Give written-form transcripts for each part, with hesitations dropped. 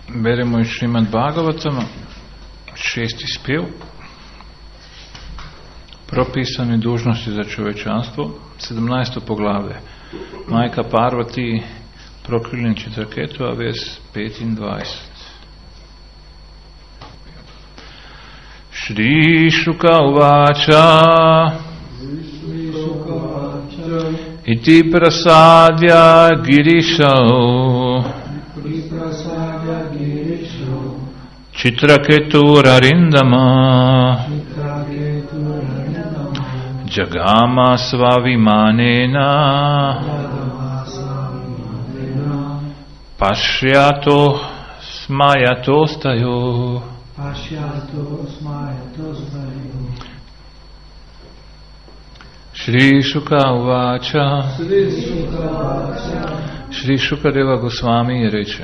Beremo iz Šrimad Bhagavatama, 6. spjev, propisane dužnosti za čovječanstvo, 17. poglavlje. Majka Parvati, prokriljen Čitraketu, a vers 25. Shri Šuka uvača iti prasadya girishau Chitraketura rindama Jagama svavimanena Pashyato smayatostayo. Shri Šuka uvača. Shri Šukadeva Gosvami reče: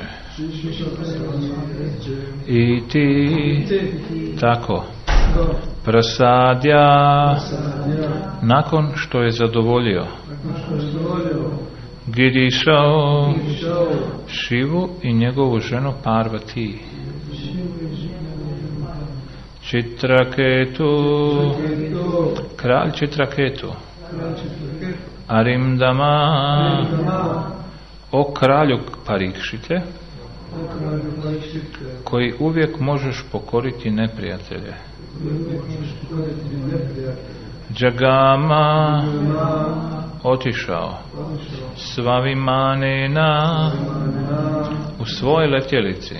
I ti tako prasadja, nakon što je zadovoljio Girišao Šivu i njegovu ženu Parvati, Čitraketu, kralj Čitraketu, Arimdama, o kralju Parikšite, koji uvijek možeš pokoriti neprijatelje. Jagama, otišao, Svavimanena, u svoj letjelici,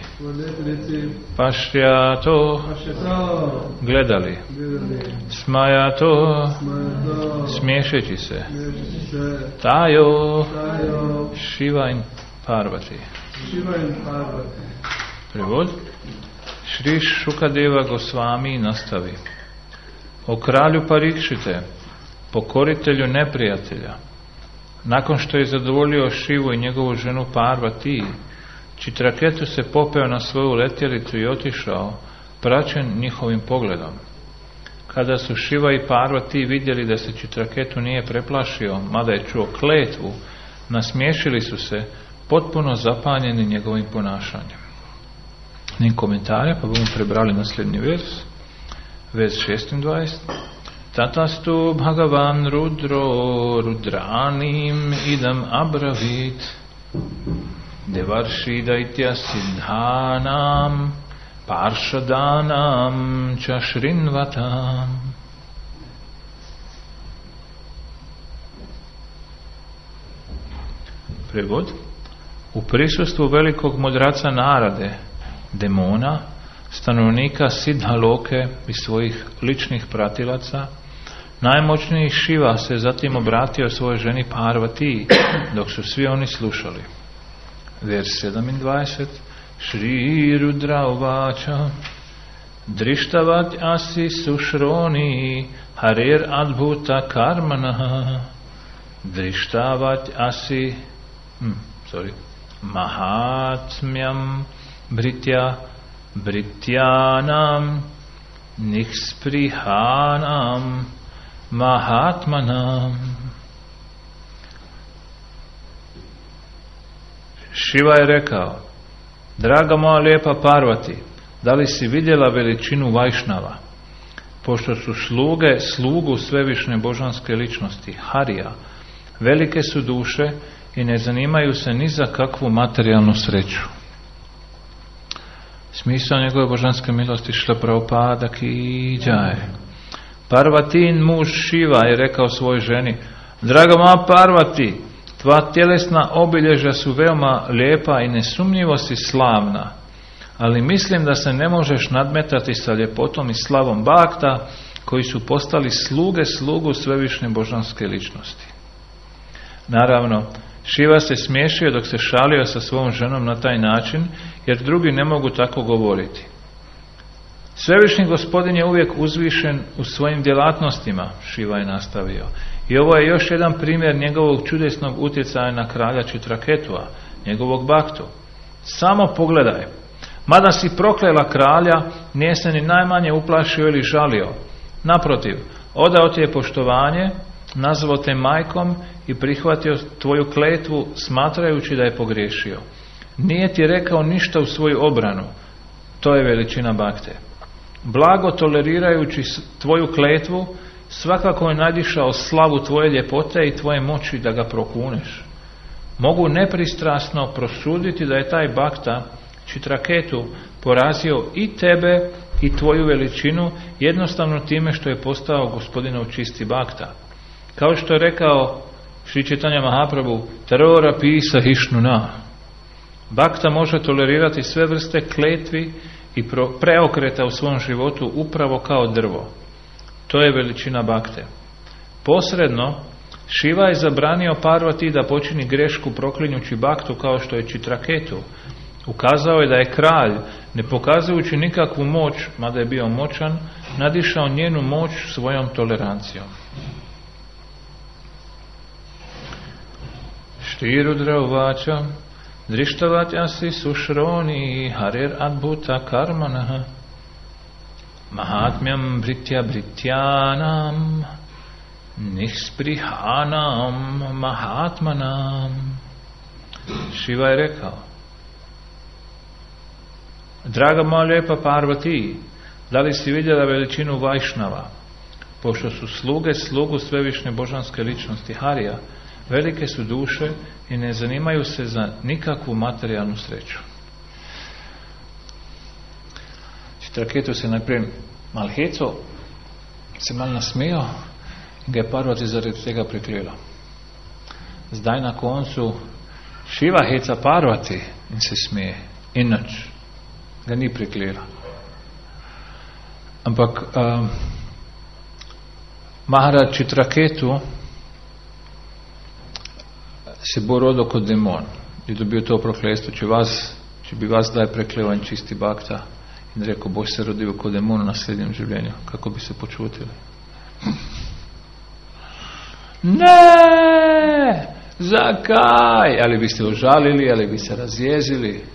Pašljato, gledali, Smajato, smiješeći se, Tajo, Šiva i Parvati. Prevod. Šri Šukadeva Gosvami nastavi: o kralju Parikšite, pokoritelju neprijatelja, nakon što je zadovoljio Šivu i njegovu ženu Parvati, Čitraketu se popeo na svoju letjelicu i otišao, praćen njihovim pogledom. Kada su Šiva i Parvati vidjeli da se Čitraketu nije preplašio, mada je čuo kletvu, nasmiješili su se, potpuno zapanjeni njegovim ponašanjem. Nim komentare, pa bomo prebrali naslednji vers, vers 26. Tatastu Bhagavan Rudro Rudranim idam abravit Devarshi Daitya Siddhanam Parshadanam Chashrinvatam. Prevod. U prisustvu velikog mudraca Narade, demona, stanovnika Siddhaloke i svojih ličnih pratilaca, najmoćniji Šiva se zatim obratio svojoj ženi Parvati, dok su svi oni slušali. Vers 27. Shri Rudra uvača Drishtavat asi sušroni harer adbhuta karmana Drishtavat asi Mahatmyam Brityanam Niksprihanam Mahatmanam. Šiva je rekao: draga moja lijepa Parvati, da li si vidjela veličinu Vajšnava? Pošto su slugu svevišnje božanske ličnosti, Harija, velike su duše i ne zanimaju se ni za kakvu materijalnu sreću. Smisao njegove božanske milosti Šrila Prabhupada ki džaj. Parvatin muž Šiva je rekao svojoj ženi: draga moja Parvati, tva tjelesna obilježja su veoma lijepa i nesumnjivo si slavna, ali mislim da se ne možeš nadmetati sa ljepotom i slavom Bhakta, koji su postali slugu svevišnje božanske ličnosti. Naravno, Šiva se smiješio dok se šalio sa svojom ženom na taj način, jer drugi ne mogu tako govoriti. Svevišnji Gospodin je uvijek uzvišen u svojim djelatnostima, Šiva je nastavio. I ovo je još jedan primjer njegovog čudesnog utjecaja na kralja Čitraketua, njegovog baktu. Samo pogledaj. Mada si proklela kralja, nije se ni najmanje uplašio ili žalio. Naprotiv, odao ti je poštovanje, nazvao te majkom i prihvatio tvoju kletvu smatrajući da je pogriješio. Nije ti rekao ništa u svoju obranu. To je veličina bakte. Blago tolerirajući tvoju kletvu, svakako je nadišao slavu tvoje ljepote i tvoje moći da ga prokuneš. Mogu nepristrasno prosuditi da je taj bakta Čitraketu porazio i tebe i tvoju veličinu jednostavno time što je postao gospodinov čisti bakta. Kao što je rekao Šri Čitanja Mahaprabhu, Tarora pisa hišnuna. Bakta može tolerirati sve vrste kletvi i preokreta u svom životu upravo kao drvo. To je veličina bakte. Posredno, Šiva je zabranio Parvati da počini grešku proklinjući baktu kao što je Čitraketu. Ukazao je da je kralj, ne pokazujući nikakvu moć, mada je bio moćan, nadišao njenu moć svojom tolerancijom. Šri Rudra uvača, Drištavatjasi sušroni harer adbhuta karmanaha mahatmyam britya brityanam nisprihanam mahatmanam. Šiva je rekao: Draga moja lijepa Parvati, da li si vidjela veličinu Vajšnava? Pošto su slugu svevišnje božanske ličnosti Harija, velike su duše i ne zanimaju se za nikakvu materijalnu sreću. Čitraketu se najprije mal heco, se mal nasmijao in ga je Parvati zaradi tega preklela. Zdaj na koncu Šiva heca Parvati in se smeje, inač ga ni preklela. Ampak Maharaj Čitraketu se bo rodil kot demon in dobil to prokletstvo. Če bi vas zdaj preklel en čisti bakta in rekel, boš se rodil kot demon v naslednjem življenju, kako bi se počutili? Ne! Zakaj? Ali bi ste užalili, ali bi se razjezili?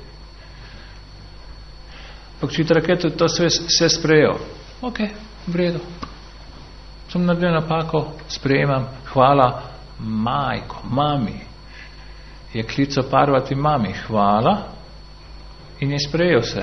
Pak Čitraketu to sve sprejel. Ok, v redu. Sem naredil napako, sprejemam, hvala, majko, mami. Je klical Parvati mami, hvala, in je sprejel se.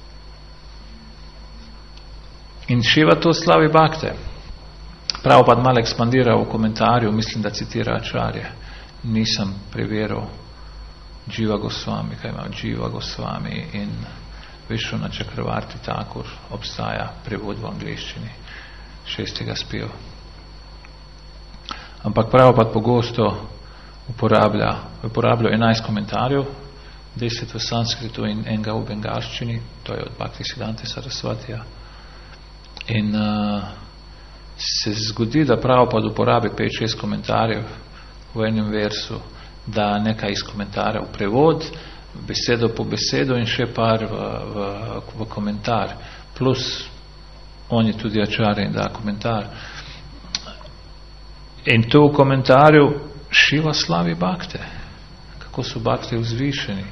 In Šiva to slavi bakte. Prabhupada malo ekspandira v komentarju, mislim, da citira Acharya. Nisem preveril Jiva Goswami, kaj ima Jiva Goswami in Vishnu Chakravarti Thakur, obstaja prevod v angliščini 6. spiva. Ampak Prabhupada pogosto uporablja 11 komentarjev, 10 v sanskritu in enega v bengalščini, to je od Bhaktisiddhante Sarasvatija. In se zgodi, da Prabhupada uporabi 5-6 komentarjev v enem versu, da nekaj iz komentarja v prevod, besedo po besedo in še par v komentar. Plus on je tudi Acharya in da komentar. In to v komentarju Šiva slavi bakte. Kako so bakte vzvišeni.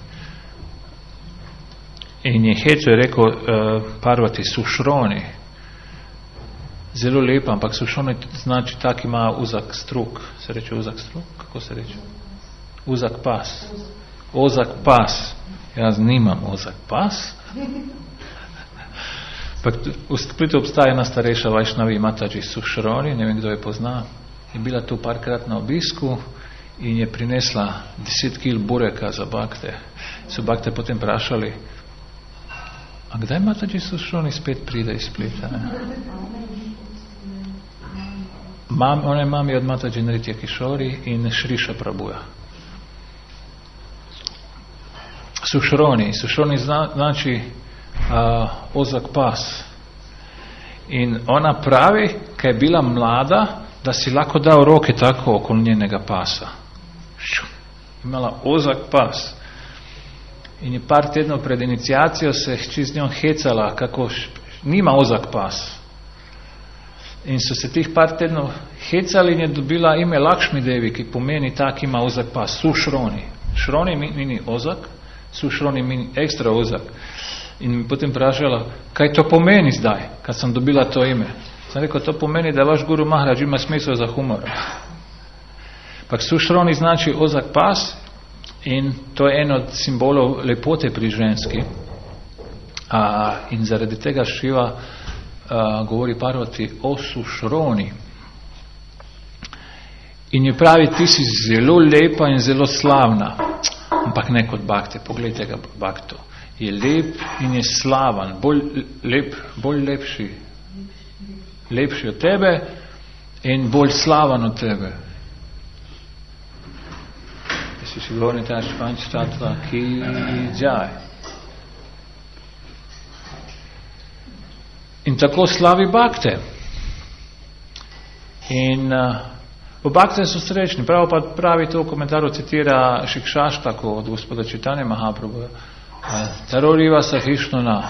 In je heco je rekel Parvati sušroni. Zelo lepa, ampak sušroni znači tak ima uzak struk. Se reče uzak struk? Kako se reče? Uzak pas. Ozak pas. Jaz nimam ozak pas. V Splitu obstaja ena starejša Vajšnavi Mataji Sušroni, ne vem, kdo je pozna. Je bila tu parkrat na obisku in je prinesla 10 kil bureka za bakte. So bakte potem prašali, a kdaj Mataji Sušroni spet pride iz Splita? Ona je mami od Mataji Nritya Kishori in Šriša Prabhuja. Sušroni znači ozak pas. In ona pravi, kaj je bila mlada, da si lahko dal roke tako okoli njenega pasa. Imala ozak pas. In je par tednov pred iniciacijo se hči z njom hecala, kako nima ozak pas. In so se tih par tednov hecali in je dobila ime Lakšmi Devi, ki pomeni tak ima ozak pas. Sušroni. Šroni mini ozak, sušroni mini ekstra ozak. In mi potem prašala, kaj to pomeni zdaj, kad sem dobila to ime. Sem rekel, to pomeni, da vaš Guru Maharaj ima smisel za humor. Pak sušroni znači ozak pas In to je en od simbolov lepote pri ženski. In zaradi tega Šiva govori Parvati o sušroni. In ji pravi, ti si zelo lepa in zelo slavna. Ampak ne kot Bhakti, pogledajte ga Bhakto. Je lep in je slavan, bolj lepši od tebe in bolj slavan od tebe. Si si govorni taš panč tatva ki džaj. In tako slavi Bhakte. In v Bhakte so srečni. Pravi to v komentaru, citira Šikšaštaku od gospoda Čitanje Mahaprabhu. Taroriva sahišnuna.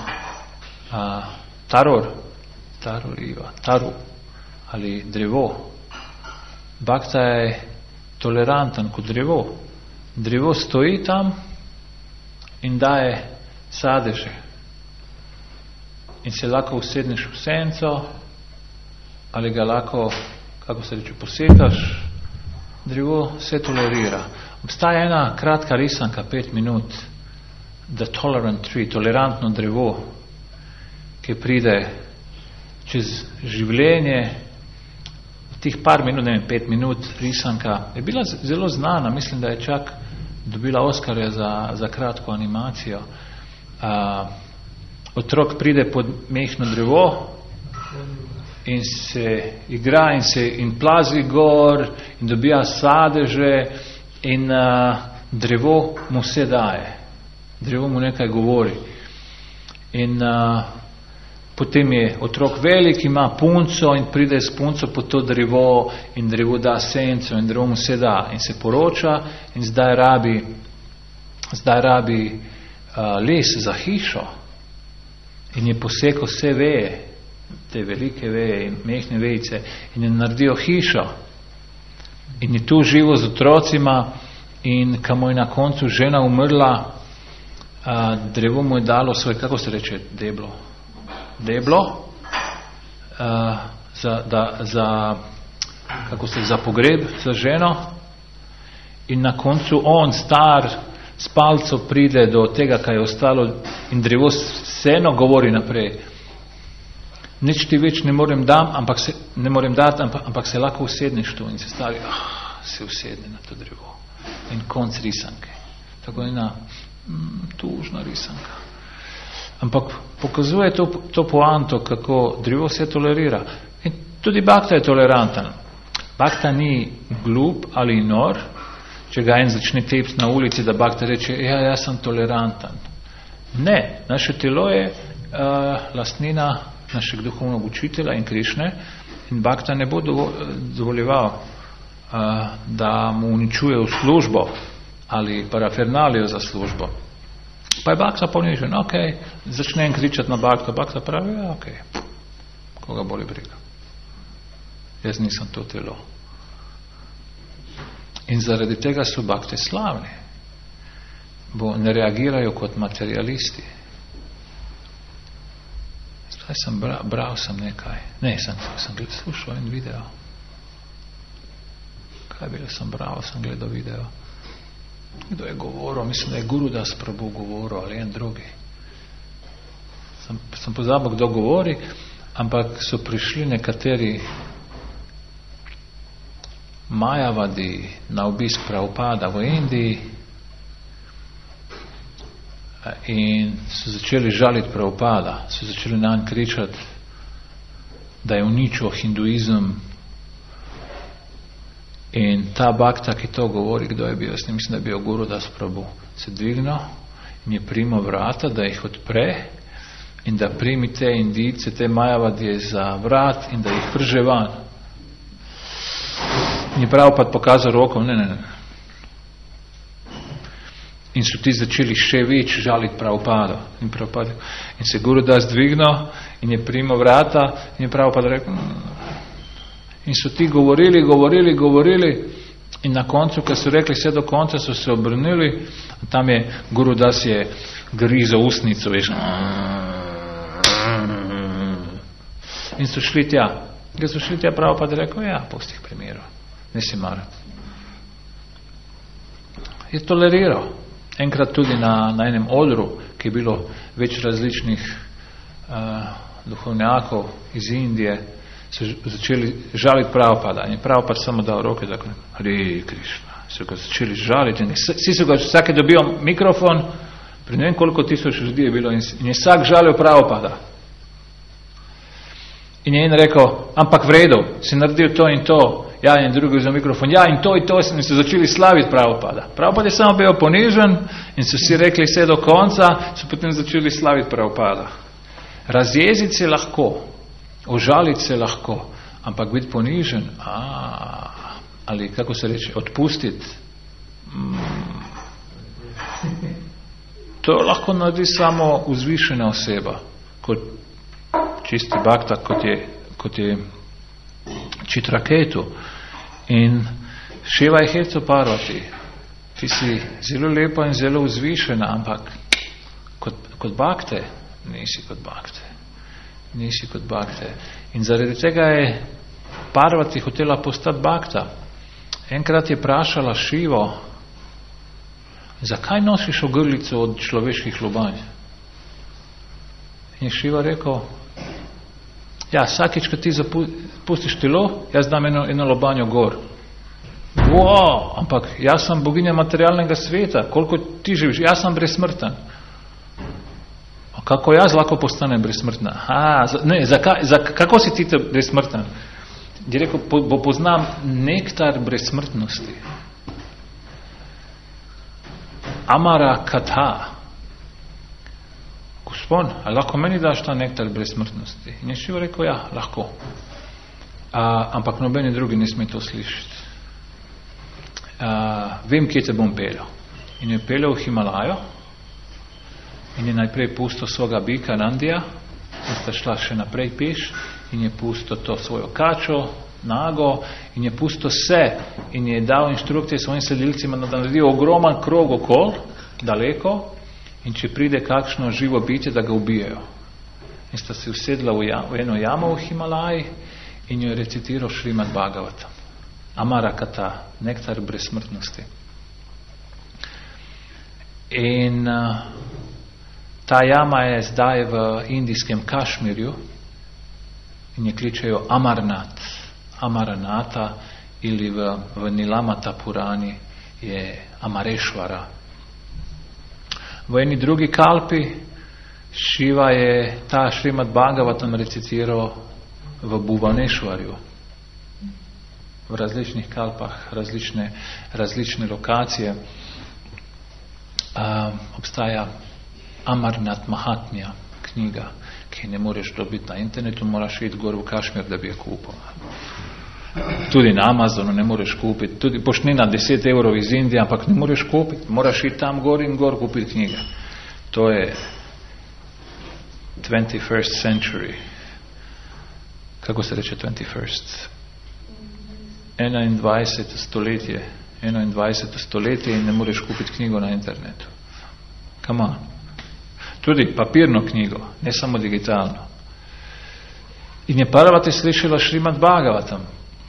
Taru ali drevo. Bhakta je toleranten kot drevo. Drevo stoji tam in daje sadeže. In se lahko usedneš v senco ali ga lahko, kako se reče, posekaš. Drevo se tolerira. Obstaja ena kratka risanka, 5 minut. The Tolerant Tree, tolerantno drevo, ki pride čez življenje. Tih par minut, 5 minut risanka je bila zelo znana, mislim, da je čak dobila Oskarja za kratko animacijo. Otrok pride pod mehno drevo in se igra in plazi gor in dobija sadeže in drevo mu se daje. Drevo mu nekaj govori. In potem je otrok velik, ima punco in pride s punco pod to drevo in drevo da senco in drevo mu se da in se poroča in zdaj rabi les za hišo in je posekal vse veje, te velike veje in mehne vejice in je naredil hišo in je tu živo z otrocima in ko mu je na koncu žena umrla, drevo mu je dalo svoj, kako se reče, deblo za pogreb za ženo in na koncu on star s palco pride do tega, kaj je ostalo in drevo vseeno govori naprej. Nič ti več ne morem dati, ampak se lahko usedneš tu in se stavi, se usedne na to drevo in konc risanke. Tako ena tužna risanka. Ampak pokazuje to poanto, kako drevo se tolerira. In tudi Bhakta je toleranten. Bhakta ni glup ali nor, če ga en začne tepti na ulici, da Bhakta reče, jaz sem toleranten. Ne, naše telo je lastnina našeg duhovnog učitelja in Krišne in Bhakta ne bo dovoljeval, da mu uničuje v službo ali parafernalijo za službo. Pa je Bhakta ponižen, začne en kričati na Bhakta, Bhakta pravi, koga boli briga. Jaz nisem to telo. In zaradi tega so Bhakte slavni, bo ne reagirajo kot materialisti. Zdaj bral sem nekaj. Ne, sem slušal en video. Kaj bilo sem bral, sem gledal video. Kdo je govoril? Mislim, da je Gurudas Prabhu govoril ali en drugi. Sem pozabil, kdo govori, ampak so prišli nekateri Majavadi na obisk Prabhupada v Indiji in so začeli žaliti Prabhupada, so začeli nanj kričati, da je uničil hinduizem. In ta Bhakta, ki to govori, kdo je bil, jaz ne mislim, da je bil Gurudas Prabhu, se dvignil in je primo vrata, da jih odpre in da primi te Indijce, te Majavadije za vrat in da jih vrže van. In je Prabhupada pokazal roko, ne. In so ti začeli še več žaliti Prabhupada. In se Gurudas dvignil in je primo vrata in je Prabhupada rekel, in so ti govorili in na koncu, ko so rekli vse do konca, so se obrnili, tam je Gurudas je grizel usnico, veš. In so šli tja. Ko so šli tja, Prabhupada rekel, pustih primerov, ne si mar. je toleriral. Enkrat tudi na enem odru, ki je bilo več različnih duhovnjakov iz Indije, so začeli žaliti Prabhupada. In Prabhupada samo dal roke, tako Hare Krishna. So ga začeli žaliti. Vsi so ga, vsak je dobil mikrofon, pri ne vem koliko tisoč ljudi je bilo in je vsak žalil Prabhupada. In je en rekel, ampak v redu, si naredil to in to. Ja, in drugi za mikrofon, ja, in to in so začeli slaviti Prabhupada. Prabhupada je samo bil ponižen in so si rekli vse do konca, so potem začeli slaviti Prabhupada. Razjeziti se lahko, užaliti se lahko, ampak biti ponižen, ali kako se reče, odpustiti, to lahko naredi samo vzvišena oseba, kot čisti bhakta, kot je Chitraketu. In Shiva je Hetu Parvati. Ti si zelo lepa in zelo vzvišena, ampak kot bhakte nisi kot bhakte. Nisi kot bhakte. In zaradi tega je Parvati hotela postati bhakta. Enkrat je vprašala Šivo, zakaj nosiš ogrlico od človeških lobanj? In je Šiva rekel, ja, vsakič, ko ti pustiš telo, jaz dam eno lobanjo gor. Wow, ampak jaz sem boginja materialnega sveta, koliko ti živiš, jaz sem brezsmrten. Kako jaz lahko postanem brezsmrtna? Kako si ti brezsmrten? Je rekel, poznam nektar brezsmrtnosti. Amara Katha. Gospod, ali lahko meni daš ta nektar brezsmrtnosti? In je Šiva rekel, ja, lahko. Ampak nobeni drugi ne sme to slišati. Vem, kje te bom peljal. In je peljal v Himalajo in je najprej pustil svojega bika Nandija, in sta šla še naprej peš in je pustil to svojo kačo, nago in je pustil vse in je dal inštrukcije svojim sledilcima, da naredijo ogroman krog okol, daleko, in če pride kakšno živo bitje, da ga ubijajo. In sta se usedla v eno jamo v Himalaji in jo je recitiral Šrimad Bhagavatam. Amara Katha, nektar brezsmrtnosti. In ta jama je zdaj v indijskem Kašmirju in je kličejo Amaranata ili v Nilamata Purani je Amareshvara. V eni drugi kalpi Šiva je ta Šrimad Bhagavatam recitiral v Bhuvaneshvarju. V različnih kalpah, različne lokacije. Obstaja Amarnath Mahatmya knjiga, ki ne moreš dobiti na internetu, moraš iti gor v Kašmir, da bi je kupil. Tudi na Amazonu ne moreš kupiti, tudi poštnina 10 € iz Indije, ampak ne moreš kupiti, moraš iti tam gor in gor kupiti knjige. To je 21st century. Kako se reče 21st? 21. stoletje. 21. stoletje in ne moreš kupiti knjigo na internetu. Come on. Tudi papirno knjigo, ne samo digitalno. In je Parvati slišala Šrimad Bhagavatam.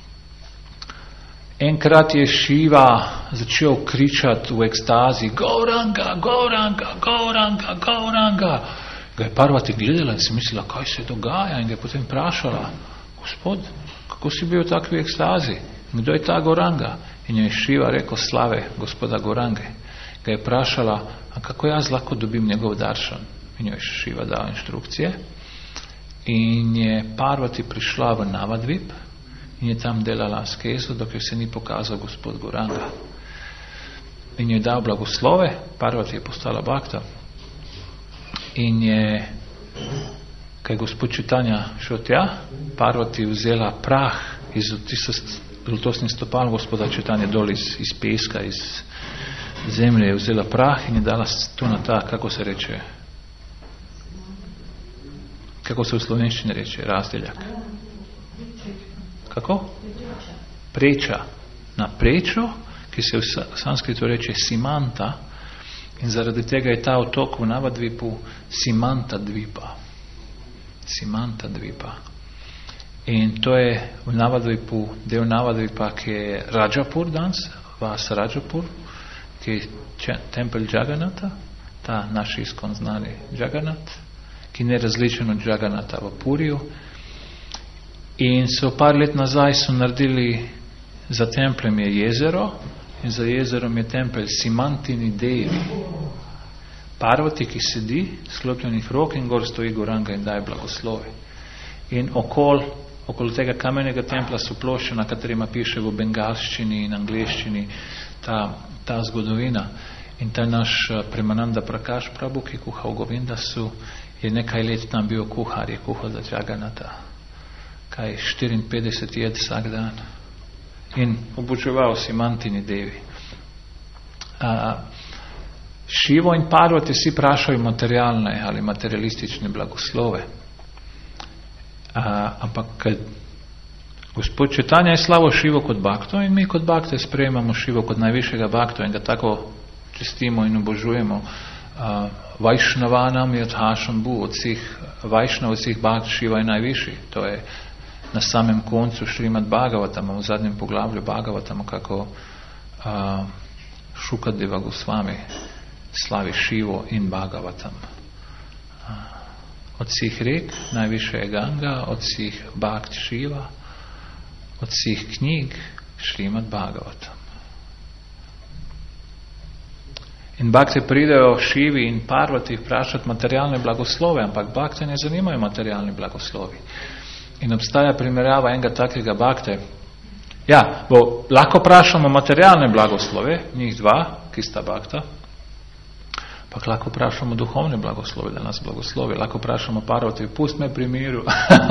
Enkrat je Šiva začel kričati v ekstazi, Gauranga, Gauranga, Gauranga, Gauranga. Ga je Parvati gledala in si mislila, kaj se dogaja, in ga je potem vprašala, Gospod, kako si bil v takvi ekstazi? Kdo je ta Gauranga? In je Šiva rekel, slave gospoda Gaurange. Ga je vprašala, a kako jaz lahko dobim njegov daršan? In jo je Šiva dal inštrukcije. In je Parvati prišla v Navadvip in je tam delala askezo, dokler se ni pokazal gospod Gauranga. In je dal blagoslove, Parvati je postala bhakta. In je, kaj gospod Čitanja šel tja, Parvati vzela prah iz zlotosnih stopal gospoda Čitanja dol iz peska, iz zemlje je vzela prah in je dala to na ta, kako se reče, kako se v slovenščini reče, razdeljak. Kako? Preča. Na prečo, ki se v sanskritu reče Simanta, in zaradi tega je ta otok v Navadvipu Simanta Dvipa. Simanta Dvipa. In to je v Navadvipu, del Navadvipa, ki je Rajapur danes, vas Rajapur, ki je tempelj Jagannatha, ta naš iskon znani Jagannath, ki je različen od Jagannatha v Puriju. In so par let nazaj so naredili, za templjem je jezero in za jezerom je tempelj Simantini Devi. Parvati, ki sedi, sklopljenih rok in gor stoji Goranga in daje blagoslove. In okoli tega kamenega templa so plošče, na katerima piše v bengalščini in angleščini ta zgodovina. In ta naš Premananda Prakash Prabhu, ki kuha v Govindasu, je nekaj let tam bil kuhar, je kuhal za Jagannatha. 54 jed vsak dan. In oboževal Simantini Devi. Šivo in Parvati si prašajo materialne ali materialistične blagoslove. Ampak Gospod Četanja je slavo Šivo kot Bhakto in mi kot Bhakte sprejemamo Šivo kot najvišjega Bhakto in ga tako čestimo in obožujemo. Vajšnavanam Yathašambhu, od vseh Vajšnav, od vseh Bhakt Šiva je najvišji. To je na samem koncu Šrimad Bhagavatama, v zadnjem poglavlju Bhagavatama, kako Šukadeva Gosvami slavi Šivo in Bhagavatam. Od vseh rek najviše je Ganga, od vseh Bhakt Šiva, od vseh knjig Šrimad Bhagavatam. In Bhakti pridejo Šivi in Parvati vprašati materialne blagoslove, ampak Bhakti ne zanimajo materialni blagoslovi. In obstaja primerjava enega takega Bhakte. Ja, lahko vprašamo materialne blagoslove, njih dva, ki sta Bhakta, pa lahko vprašamo duhovne blagoslove, da nas blagoslovi. Lahko vprašamo Parvati, pust me pri miru.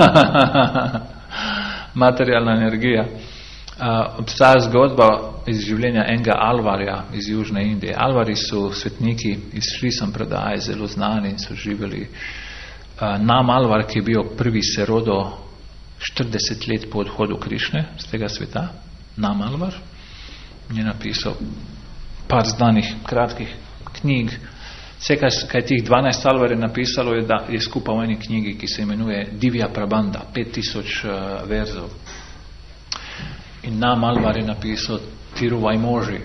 Materialna energija. Obstaja zgodba iz življenja enega Alvarja iz Južne Indije. Alvari so svetniki iz Šri Sampradaje, zelo znani in so živeli. Nam Alvar, ki je bil prvi se rodil 40 let po odhodu Krišne z tega sveta, Nam Alvar, je napisal par znanih kratkih knjig. Vse, kaj tih 12 Alvar je napisalo, je skupaj v eni knjigi, ki se imenuje Divya Prabanda, 5000 verzov. In Nam Alvar je napisal Tiruvajmoži.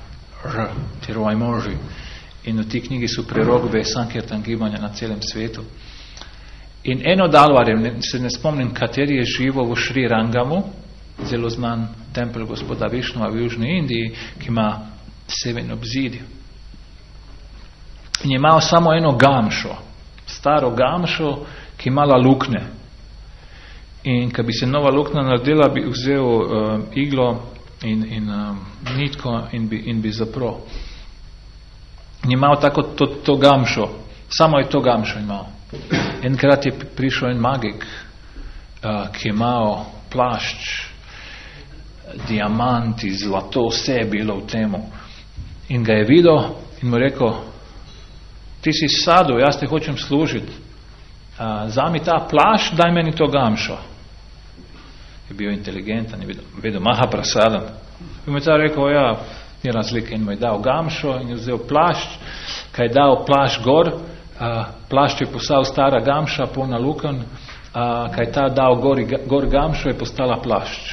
In v tej knjigi so prerokbe Sankirtan gibanja na celem svetu. In eno od Alvarjev, se ne spomnim, kateri je živo v Šri Rangamu, zelo znan tempelj gospoda Višnova v Južni Indiji, ki ima 7 obzidij. In je imel samo eno gamšo, staro gamšo, ki imala lukne. In ko bi se nova lukna naredila, bi vzel iglo in nitko in bi zaprl. In je imel tako to gamšo, samo je to gamšo imel. Enkrat je prišel en magik, ki je imel plašč, diamanti, zlato, vse je bilo v temu. In ga je videl in mu rekel, ti si sadu, jaz te hočem služiti. Zami ta plašč, daj meni to gamšo. Je bil inteligentan, je vedel Mahaprasadam. In mu je ta rekel, ja, ni razlike. In mu je dal gamšo in je vzel plašč, kaj je dal plašč gor, plašč je postal stara gamša, polna luken, kaj je ta dal gor gamšo, je postala plašč.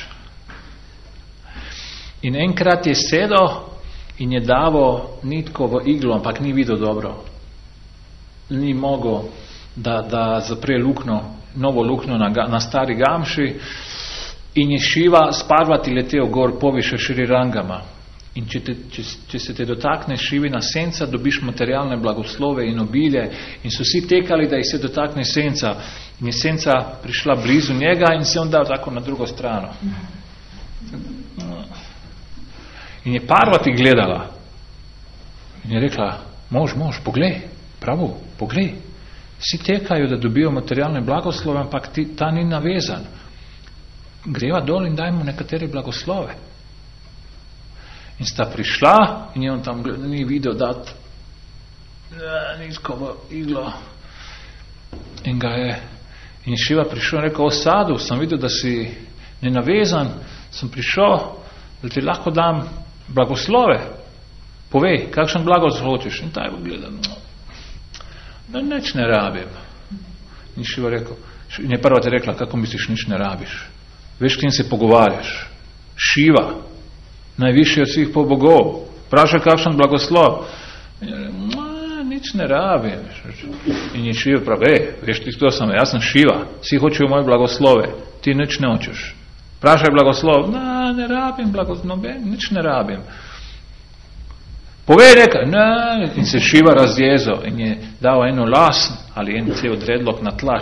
In enkrat je sedel in je davo nitko v iglo, ampak ni videl dobro. Ni mogel, da zapre lukno, novo lukno na stari gamši in je Šiva s Parvati letel gor poviše Šri Rangama. In če se te dotakne Šivina senca, dobiš materialne blagoslove in obilje. In so vsi tekali, da jih se dotakne senca. In je senca prišla blizu njega in se on dal tako na drugo strano. In je Parvati gledala. In je rekla, mož, poglej, pravo, poglej. Vsi tekajo, da dobijo materialne blagoslove, ampak ta ni navezan. Greva dol in dajmo nekatere blagoslove. In sta prišla in je on tam ni videl dati nitko v iglo. In ga je in Šiva prišel in rekel, o sadu, sem videl, da si nenavezan, sem prišel, da ti lahko dam blagoslove. Povej, kakšen blagoslov hočeš? In ta je gledal, da nič ne rabim. In Šiva rekel, in je prva te rekla, kako misliš, nič ne rabiš? Veš, kým se pogovarjaš? Šiva, najvišji od svih bogov, Vprašaj kakšen blagoslov. Nič ne rabim. In je Šiva pravi, veš ti kdo sem, jaz sem Šiva, vsi hočejo moje blagoslove, ti nič ne hočeš. Vprašaj blagoslov, ne rabim blagoslov, nič ne rabim. Povej nekaj, in se Šiva razjezo in je dal eno las ali en cel dredlok na tla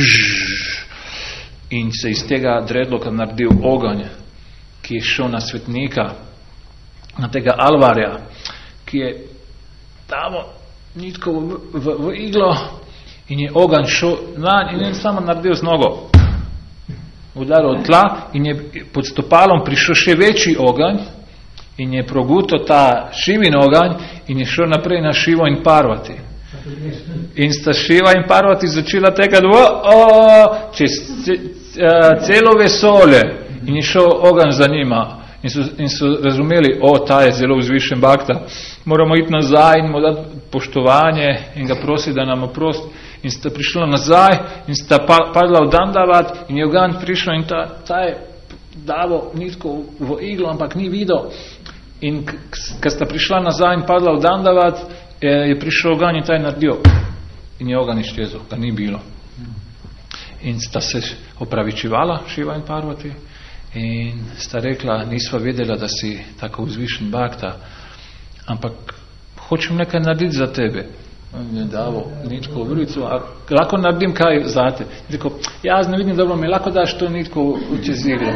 in se iz tega dredloka naredil oganj, ki je šel na svetnika, na tega Alvarja, ki je davo nitko v iglo in je oganj šel in je samo naredil z nogo. Udaril tla in je pod stopalom prišel še večji oganj in je proguto ta Šivin oganj in je šel naprej na Šivo in Parvati. In sta Šiva in Parvati začela tekati čez celo vesolje in je šel oganj za njima. In so razumeli, ta je zelo vzvišen bhakta, moramo iti nazaj in mu dati poštovanje in ga prositi, da nam oprosti. In sta prišla nazaj in sta padla v Dandavat in je oganj prišel in ta je davo nitko v iglo, ampak ni videl. In kad sta prišla nazaj in padla v Dandavat, je prišel oganj in ta je naredil. In je oganj iščezil, ga ni bilo. In sta se opravičevala, Šiva in Parvati, in sta rekla, nisva vedela, da si tako vzvišen bhakta, ampak hočem nekaj narediti za tebe. On je davo nitko v vricu, lahko naredim kaj za te. Rekel, jaz ne vidim, da mi lahko daš to nitko čez iglo.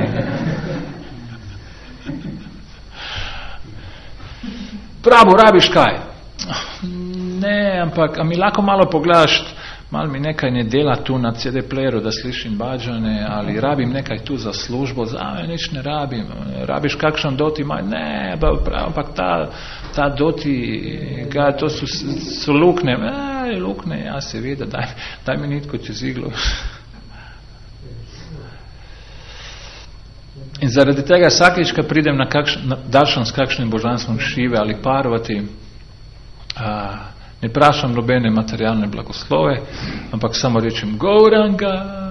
Pravo, rabiš kaj? Ne, ampak a mi lahko malo pogledaš, malo mi nekaj ne dela tu na CD playeru, da slišim bhađane, ali rabim nekaj tu za službo, nič ne rabim. Rabiš kakšen doti? Ne, ampak ta doti, to so lukne. Lukne, ja seveda, daj mi nitko čez iglo. In zaradi tega vsakič, ko pridem na darshan s kakšnim božanstvom Šive ali Parvati, ne prašam nobene materialne blagoslove, ampak samo rečem Gauranga.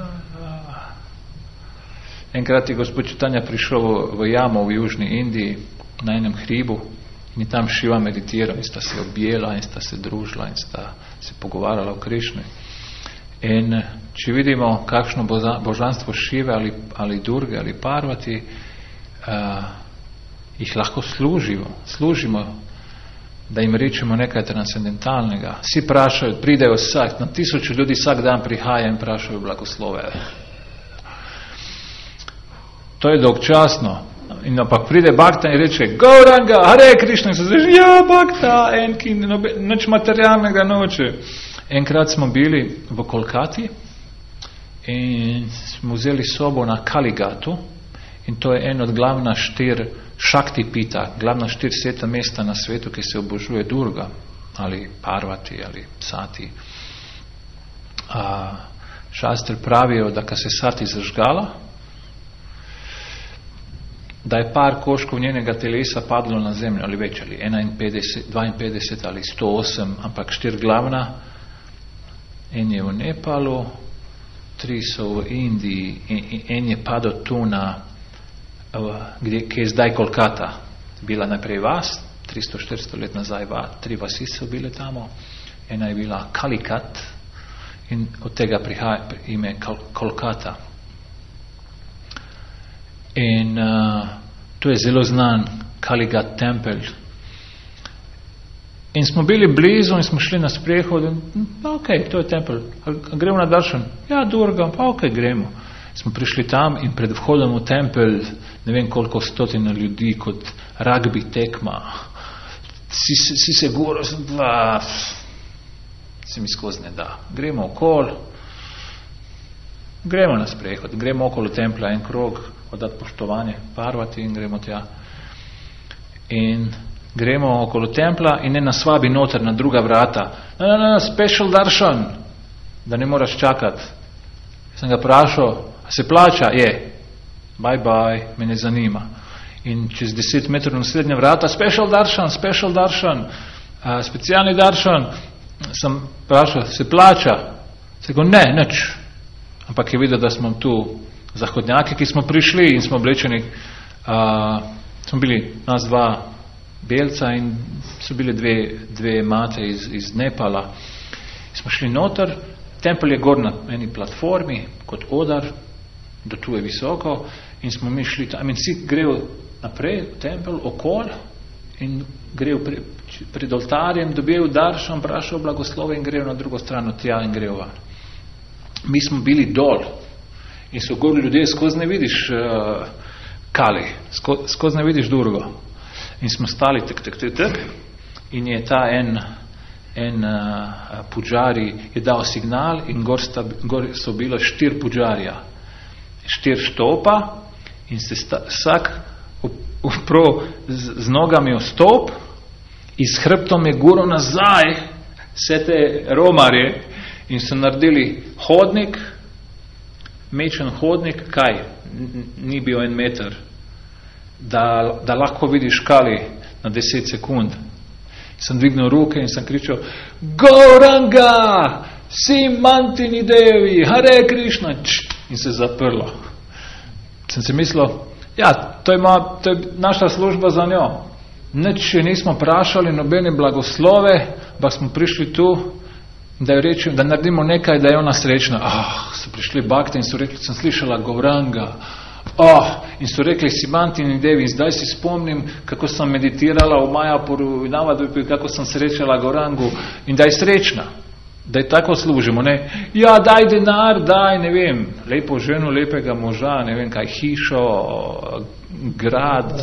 Enkrat je gospod Čitanja prišel v jamo v Južni Indiji na enem hribu in je tam Šiva meditiral in sta se objela in sta se družila in sta se pogovarjala o Krišni. In če vidimo kakšno božanstvo Šive ali Durge ali Parvati, jih lahko služimo, da jim rečemo nekaj transcendentalnega. Vsi prašajo, pridejo na 1000 ljudi vsak dan prihaja in prašajo blagoslove. To je dolgčasno. In ampak pride bhakta in reče, Gauranga, Hare Krishna, in se zreži, bhakta, ki nič materialnega noče. Enkrat smo bili v Kolkati in smo vzeli sobo na Kaligatu in to je en od glavna 4 Šakti Pita, glavna 4 sveta mesta na svetu, ki se obožuje Durga ali Parvati ali Sati. Šastri pravijo, da kad se Sati zažgala, da je par koškov njenega telesa padlo na zemljo ali več, ali 52 ali 108, ampak 4 glavna. En je v Nepalu, 3 so v Indiji, en je padel tu ki je zdaj Kolkata. Bila najprej vas, 300-400 let nazaj 3 vasi so bile tamo. Ena je bila Kalikat in od tega prihaja ime Kolkata. In to je zelo znan Kaligat tempelj. In smo bili blizu in smo šli na sprehod in to je tempelj. Gremo na darshan? Ja, Durga, gremo. Smo prišli tam in pred vhodom v tempelj, ne vem koliko stotina ljudi, kot rugby tekma. Si se goro, se mi skozi ne da. Gremo okol, gremo na sprehod, gremo okolo templja en krog, oddati poštovanje Parvati in gremo tja. In gremo okolo templa in ne nas vabi noter na druga vrata. Special darshan, da ne moraš čakati. Sem ga prašal, a se plača? Je. Bye, me ne zanima. In čez 10 metrov naslednja vrata, special darshan, specialni darshan. Sem prašal, se plača? Se go, ne, nič. Ampak je videl, da smo tu zahodnjaki, ki smo prišli in smo oblečeni, smo bili nas dva belca in so bile dve mate iz Nepala. Smo šli noter, tempelj je gor na eni platformi, kot odar, do tu je visoko, in smo mi šli tam, in vsi grejo naprej v tempelj, okol, in grejo pred oltarjem, dobijo daršan, prašajo blagoslove in grejo na drugo stran tja in grejo van. Mi smo bili dol in so gor ljudje, skozi ne vidiš kali, skozi ne vidiš Durgo. In smo stali tak, in je ta en puđari je dal signal in gor so bilo 4 puđarja, 4 štopa in se vsak uprav z nogami v stop in s hrbtom je guro nazaj vse te romarje in so naredili hodnik, mečen hodnik, kaj? Ni bil 1 meter, da lahko vidiš kali na 10 sekund. Sem dvignil ruke in sem kričal Gauranga, Simantini Devi, Hare Krishna, in se zaprlo. Sem si mislil, ja, to je naša služba za njo. Nič še nismo prašali, nobene blagoslove, pa smo prišli tu, da naredimo nekaj, da je ona srečna. So prišli bakte in so rekli, sem slišala Gauranga. In so rekli Simantini Devi, in zdaj si spomnim, kako sem meditirala v Majapuru in Navadvipu, kako sem srečala Gaurangu in da je srečna, da je tako služimo, ne? Ja, daj denar, daj, ne vem, lepo ženo, lepega moža, ne vem kaj, hišo, grad,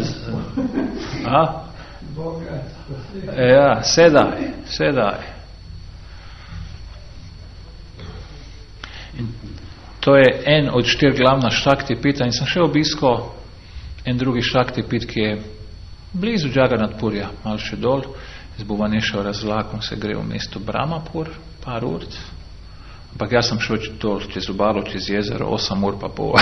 ja, sedaj. In to je en od 4 glavna Šakti Pita in sem še obiskal en drugi Šakti Pit, ki je blizu Jagannath-purja, malo še dol, z Bhuvaneshwara z vlakom se gre v mesto Brahmapur, par ur, ampak jaz sem šel dol čez obalo, čez jezero, 8 ur pa pol.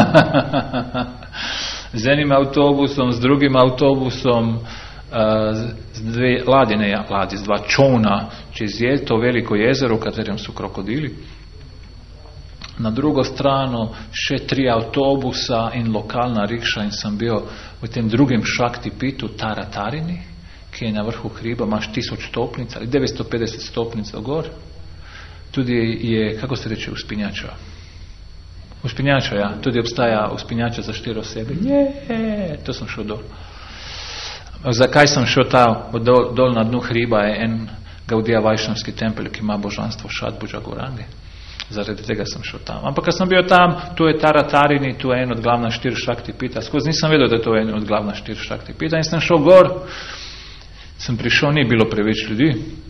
Z enim avtobusom, z drugim avtobusom, z 2 ladje, z 2 čovna čez to veliko jezero, v katerem so krokodili. Na drugo strano še 3 avtobusa in lokalna rikša in sem bil v tem drugem Šakti Pitu, Taratarini, ki je na vrhu hriba, imaš 1000 stopnic ali 950 stopnic gor. Tudi je, kako se reče, uspinjača. Uspinjača, ja. Tudi obstaja uspinjača za 4 osebe. To sem šel dol. Zakaj sem šel dol na dnu hriba, je en Gaudija Vajšnavski tempelj, ki ima božanstvo Šatbudža Gaurange. Zaradi tega sem šel tam. Ampak, kad sem bil tam, tu je Taratarini, tu je en od glavna 4 Šakti Pita. Skozi nisem vedel, da to je en od glavna 4 Šakti Pita. In sem šel gor, sem prišel, ni bilo preveč ljudi.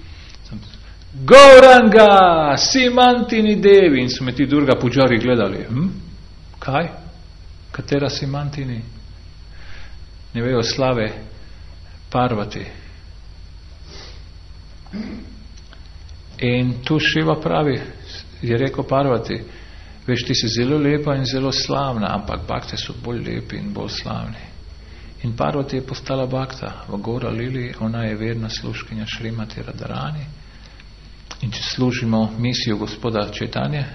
Gauranga, Simantini Devi. In so me ti Durga puđari gledali. Kaj? Katera Simantini? Ne vejo slave Parvati. In tu Šiva pravi, je rekel Parvati, veš, ti si zelo lepa in zelo slavna, ampak bakte so bolj lepi in bolj slavni. In Parvati je postala bakta v Gora Lili, ona je verna služkinja Šrimati Radharani. In če služimo misijo gospoda Čaitanje,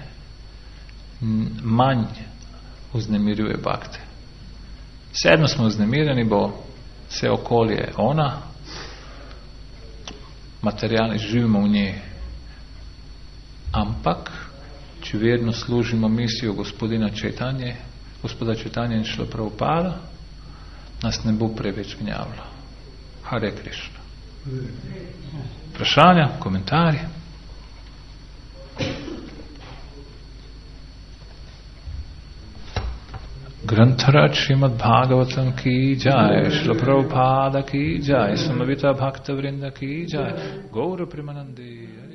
manj vznemirjuje bakte. Vseeno smo vznemirjeni, bo vse okolje ona, materialni, živimo v njej. Ampak, če verno služimo misijo gospoda Čaitanje in Šrila Prabhupada, nas ne bo preveč gnjavilo. Hare Krishna. Vprašanja, komentarji? Grantaraj Srimad Bhagavatam ki jai, Šrila Prabhupada ki jai, Samavita Bhakta Vrinda ki jai, Gaura Premanande.